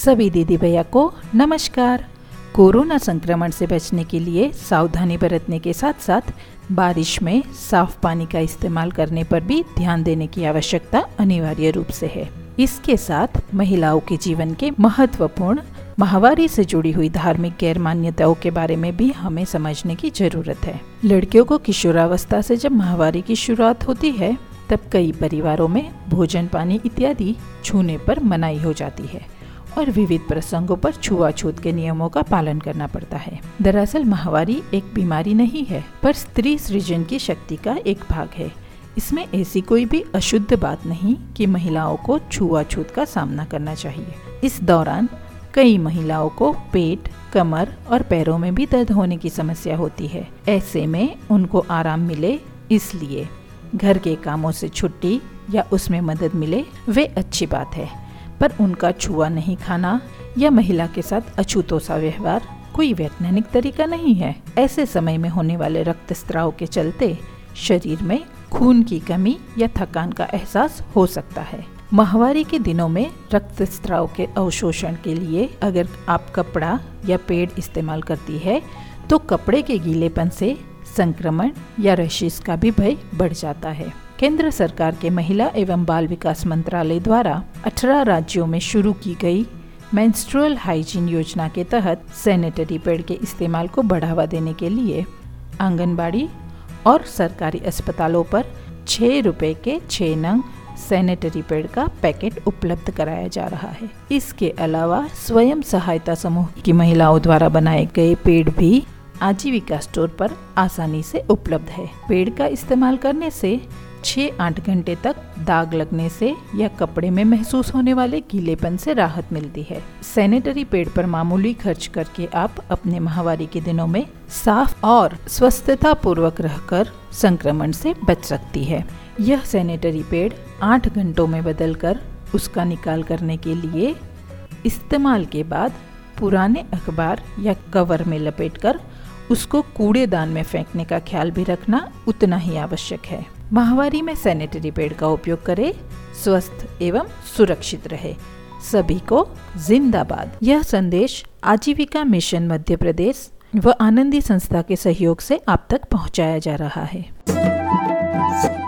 सभी दीदी भैया को नमस्कार। कोरोना संक्रमण से बचने के लिए सावधानी बरतने के साथ साथ बारिश में साफ पानी का इस्तेमाल करने पर भी ध्यान देने की आवश्यकता अनिवार्य रूप से है। इसके साथ महिलाओं के जीवन के महत्वपूर्ण माहवारी से जुड़ी हुई धार्मिक गैर मान्यताओं के बारे में भी हमें समझने की जरूरत है। लड़कियों को किशोरावस्था से जब माहवारी की शुरुआत होती है तब कई परिवारों में भोजन पानी इत्यादि छूने पर मनाही हो जाती है और विविध प्रसंगों पर छुआछूत के नियमों का पालन करना पड़ता है। दरअसल माहवारी एक बीमारी नहीं है, पर स्त्री सृजन की शक्ति का एक भाग है। इसमें ऐसी कोई भी अशुद्ध बात नहीं कि महिलाओं को छुआछूत का सामना करना चाहिए। इस दौरान कई महिलाओं को पेट, कमर और पैरों में भी दर्द होने की समस्या होती है। ऐसे में उनको आराम मिले, इसलिए घर के कामों से छुट्टी या उसमें मदद मिले वे अच्छी बात है, पर उनका छुआ नहीं खाना या महिला के साथ अछूतों सा व्यवहार कोई वैज्ञानिक तरीका नहीं है। ऐसे समय में होने वाले रक्तस्राव के चलते शरीर में खून की कमी या थकान का एहसास हो सकता है। माहवारी के दिनों में रक्तस्राव के अवशोषण के लिए अगर आप कपड़ा या पेड़ इस्तेमाल करती है तो कपड़े के गीलेपन से संक्रमण या रैशेस का भी भय बढ़ जाता है। केंद्र सरकार के महिला एवं बाल विकास मंत्रालय द्वारा 18 राज्यों में शुरू की गई मेंस्ट्रुअल हाइजीन योजना के तहत सैनिटरी पैड के इस्तेमाल को बढ़ावा देने के लिए आंगनबाड़ी और सरकारी अस्पतालों पर 6 रुपए के 6 नंग सैनिटरी पैड का पैकेट उपलब्ध कराया जा रहा है। इसके अलावा स्वयं सहायता समूह की महिलाओं द्वारा बनाए गए पैड भी आजीविका स्टोर पर आसानी से उपलब्ध है। पैड का इस्तेमाल करने से 6-8 घंटे तक दाग लगने से या कपड़े में महसूस होने वाले गीलेपन से राहत मिलती है। सैनिटरी पैड पर मामूली खर्च करके आप अपने माहवारी के दिनों में साफ और स्वस्थता पूर्वक रहकर संक्रमण से बच सकती है। यह सैनिटरी पैड 8 घंटों में बदलकर उसका निकाल करने के लिए इस्तेमाल के बाद पुराने अखबार या कवर में लपेटकर उसको कूड़ेदान में फेंकने का ख्याल भी रखना उतना ही आवश्यक है। माहवारी में सैनिटरी पैड का उपयोग करें, स्वस्थ एवं सुरक्षित रहे। सभी को जिंदाबाद। यह संदेश आजीविका मिशन मध्य प्रदेश व आनंदी संस्था के सहयोग से आप तक पहुंचाया जा रहा है।